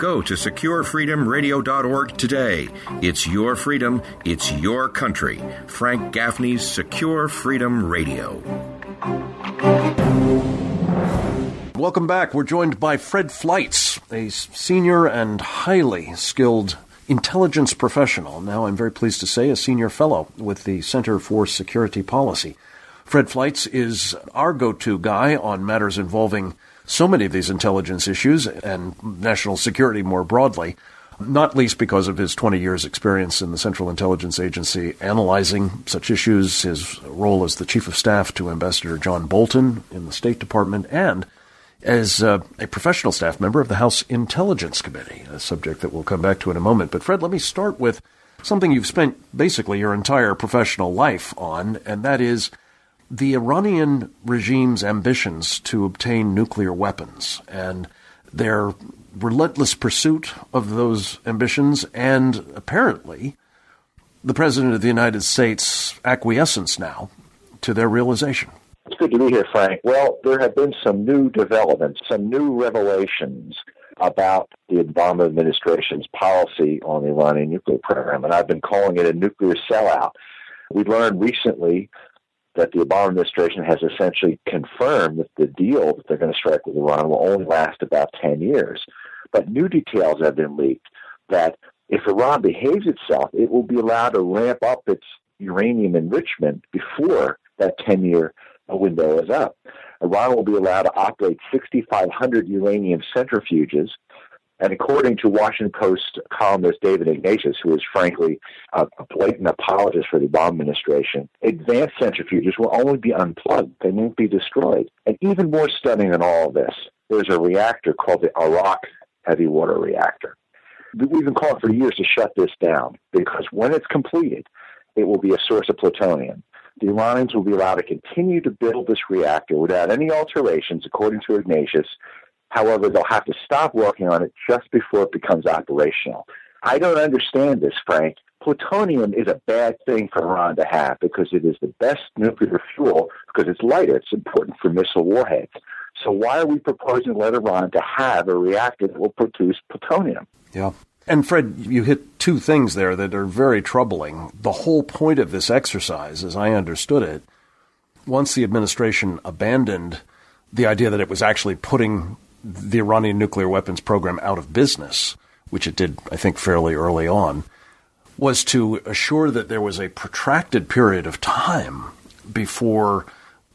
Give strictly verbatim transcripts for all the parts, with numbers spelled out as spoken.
Go to secure freedom radio dot org today. It's your freedom. It's your country. Frank Gaffney's Secure Freedom Radio. Welcome back. We're joined by Fred Fleitz, a senior and highly skilled intelligence professional. Now, I'm very pleased to say, a senior fellow with the Center for Security Policy. Fred Fleitz is our go-to guy on matters involving so many of these intelligence issues and national security more broadly, not least because of his twenty years experience in the Central Intelligence Agency analyzing such issues, his role as the Chief of Staff to Ambassador John Bolton in the State Department, and as uh, a professional staff member of the House Intelligence Committee, a subject that we'll come back to in a moment. But Fred, let me start with something you've spent basically your entire professional life on, and that is the Iranian regime's ambitions to obtain nuclear weapons and their relentless pursuit of those ambitions, and apparently the President of the United States' acquiescence now to their realization. It's good to be here, Frank. Well, there have been some new developments, some new revelations about the Obama administration's policy on the Iranian nuclear program, and I've been calling it a nuclear sellout. We learned recently that the Obama administration has essentially confirmed that the deal that they're going to strike with Iran will only last about ten years. But new details have been leaked that if Iran behaves itself, it will be allowed to ramp up its uranium enrichment before that ten-year window is up. Iran will be allowed to operate sixty-five hundred uranium centrifuges, and according to Washington Post columnist David Ignatius, who is frankly a blatant apologist for the Obama administration, advanced centrifuges will only be unplugged. They won't be destroyed. And even more stunning than all of this, there's a reactor called the Arak heavy water reactor. We've been calling for years to shut this down because when it's completed, it will be a source of plutonium. The Iranians will be allowed to continue to build this reactor without any alterations, according to Ignatius. However, they'll have to stop working on it just before it becomes operational. I don't understand this, Frank. Plutonium is a bad thing for Iran to have because it is the best nuclear fuel because it's lighter. It's important for missile warheads. So why are we proposing to let Iran to have a reactor that will produce plutonium? Yeah. And Fred, you hit two things there that are very troubling. The whole point of this exercise, as I understood it, once the administration abandoned the idea that it was actually putting the Iranian nuclear weapons program out of business, which it did, I think, fairly early on, was to assure that there was a protracted period of time before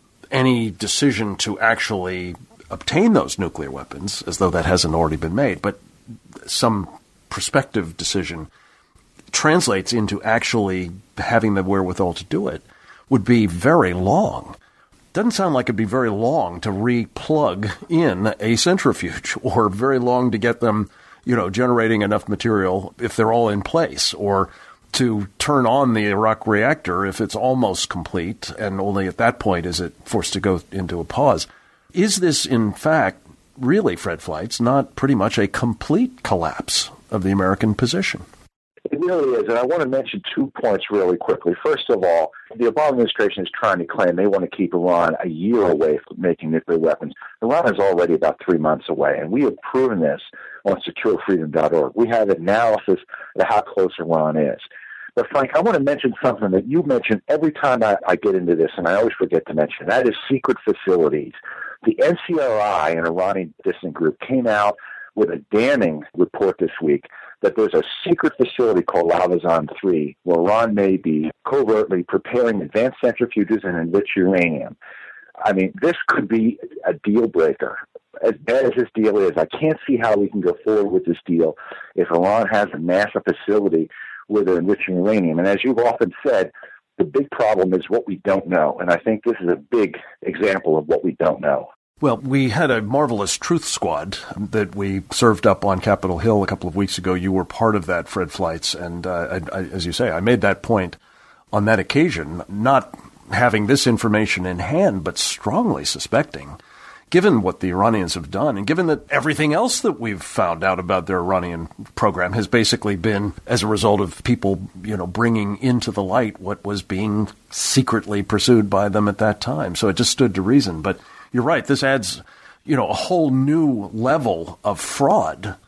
any decision to actually obtain those nuclear weapons, as though that hasn't already been made, but some prospective decision translates into actually having the wherewithal to do it, would be very long. Doesn't sound like it'd be very long to re-plug in a centrifuge, or very long to get them, you know, generating enough material if they're all in place, or to turn on the Arak reactor if it's almost complete, and only at that point is it forced to go into a pause. Is this, in fact, really, Fred Fleitz, not pretty much a complete collapse of the American position? It really is, and I want to mention two points really quickly. First of all, the Obama administration is trying to claim they want to keep Iran a year away from making nuclear weapons. Iran is already about three months away, and we have proven this on secure freedom dot org. We have analysis of how close Iran is. But, Frank, I want to mention something that you mention every time I, I get into this, and I always forget to mention. That is secret facilities. The N C R I, an Iranian dissident group, came out with a damning report this week that there's a secret facility called Lavazan three where Iran may be covertly preparing advanced centrifuges and enriched uranium. I mean, this could be a deal breaker. As bad as this deal is, I can't see how we can go forward with this deal if Iran has a massive facility where they're enriching uranium. And as you've often said, the big problem is what we don't know. And I think this is a big example of what we don't know. Well, we had a marvelous Truth Squad that we served up on Capitol Hill a couple of weeks ago. You were part of that, Fred Fleitz. And uh, I, I, as you say, I made that point on that occasion, not having this information in hand, but strongly suspecting, given what the Iranians have done, and given that everything else that we've found out about their Iranian program has basically been as a result of people, you know, bringing into the light what was being secretly pursued by them at that time. So it just stood to reason. But you're right, this adds, you know, a whole new level of fraud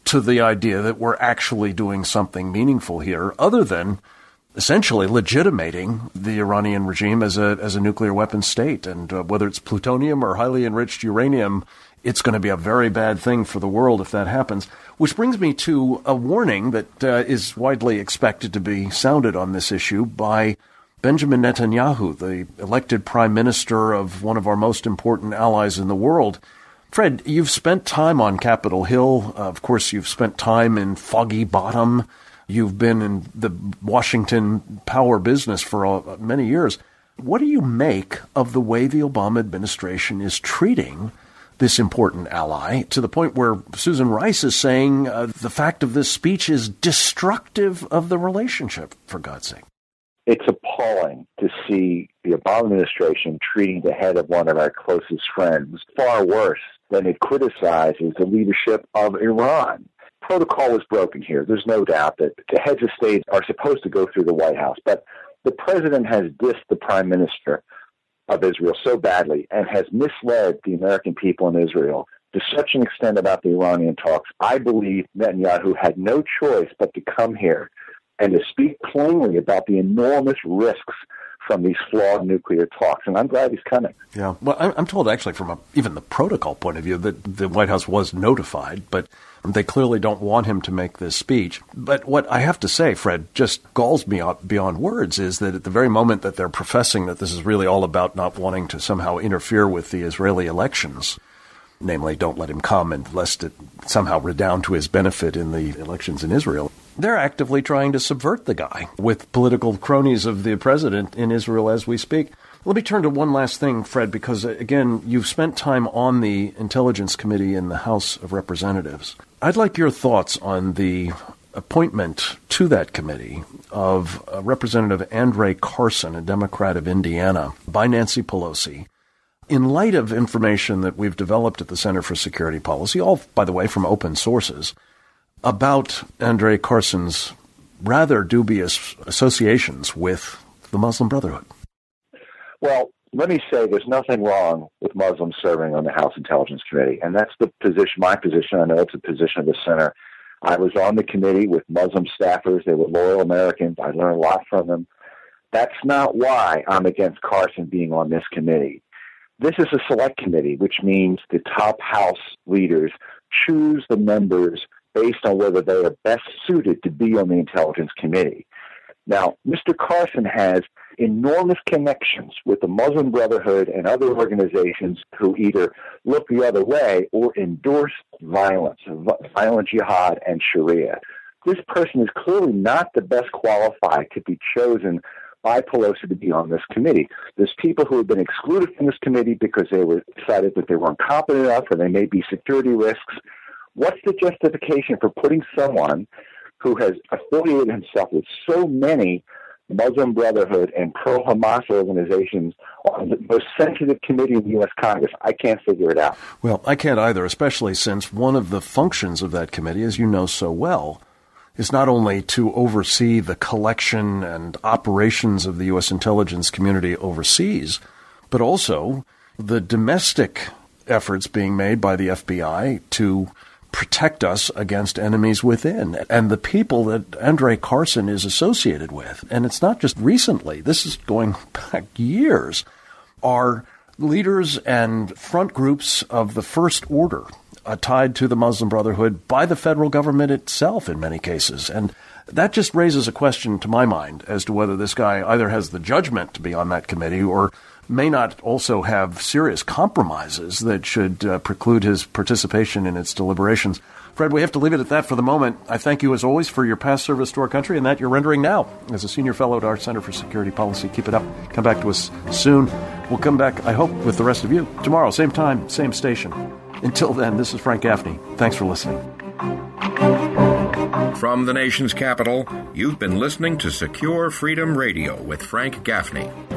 to the idea that we're actually doing something meaningful here, other than essentially legitimating the Iranian regime as a as a nuclear weapons state. And uh, whether it's plutonium or highly enriched uranium, it's going to be a very bad thing for the world if that happens. Which brings me to a warning that uh, is widely expected to be sounded on this issue by Benjamin Netanyahu, the elected prime minister of one of our most important allies in the world. Fred, you've spent time on Capitol Hill. Uh, of course, you've spent time in Foggy Bottom. You've been in the Washington power business for uh, many years. What do you make of the way the Obama administration is treating this important ally, to the point where Susan Rice is saying uh, the fact of this speech is destructive of the relationship, for God's sake? It's appalling to see the Obama administration treating the head of one of our closest friends far worse than it criticizes the leadership of Iran. Protocol is broken here. There's no doubt that the heads of state are supposed to go through the White House, but the president has dissed the prime minister of Israel so badly and has misled the American people in Israel to such an extent about the Iranian talks. I believe Netanyahu had no choice but to come here and to speak plainly about the enormous risks from these flawed nuclear talks. And I'm glad he's coming. Yeah. Well, I'm told actually from a, even the protocol point of view that the White House was notified, but they clearly don't want him to make this speech. But what I have to say, Fred, just galls me beyond words is that at the very moment that they're professing that this is really all about not wanting to somehow interfere with the Israeli elections, namely don't let him come and lest it somehow redound to his benefit in the elections in Israel, they're actively trying to subvert the guy with political cronies of the president in Israel as we speak. Let me turn to one last thing, Fred, because, again, you've spent time on the Intelligence Committee in the House of Representatives. I'd like your thoughts on the appointment to that committee of uh, Representative Andre Carson, a Democrat of Indiana, by Nancy Pelosi. In light of information that we've developed at the Center for Security Policy, all, by the way, from open sources, about Andre Carson's rather dubious associations with the Muslim Brotherhood. Well, let me say there's nothing wrong with Muslims serving on the House Intelligence Committee, and that's the position, my position. I know it's a position of the center. I was on the committee with Muslim staffers. They were loyal Americans. I learned a lot from them. That's not why I'm against Carson being on this committee. This is a select committee, which means the top House leaders choose the members based on whether they are best suited to be on the Intelligence Committee. Now, Mister Carson has enormous connections with the Muslim Brotherhood and other organizations who either look the other way or endorse violence, violent jihad and Sharia. This person is clearly not the best qualified to be chosen by Pelosi to be on this committee. There's people who have been excluded from this committee because they were decided that they weren't competent enough or they may be security risks. What's the justification for putting someone who has affiliated himself with so many Muslim Brotherhood and pro-Hamas organizations on the most sensitive committee in the U S Congress? I can't figure it out. Well, I can't either, especially since one of the functions of that committee, as you know so well, is not only to oversee the collection and operations of the U S intelligence community overseas, but also the domestic efforts being made by the F B I to protect us against enemies within, and the people that Andre Carson is associated with. And it's not just recently, this is going back years, are leaders and front groups of the First Order uh, tied to the Muslim Brotherhood by the federal government itself in many cases. And that just raises a question to my mind as to whether this guy either has the judgment to be on that committee or may not also have serious compromises that should uh, preclude his participation in its deliberations. Fred, we have to leave it at that for the moment. I thank you, as always, for your past service to our country and that you're rendering now as a senior fellow at our Center for Security Policy. Keep it up. Come back to us soon. We'll come back, I hope, with the rest of you tomorrow, same time, same station. Until then, this is Frank Gaffney. Thanks for listening. From the nation's capital, you've been listening to Secure Freedom Radio with Frank Gaffney.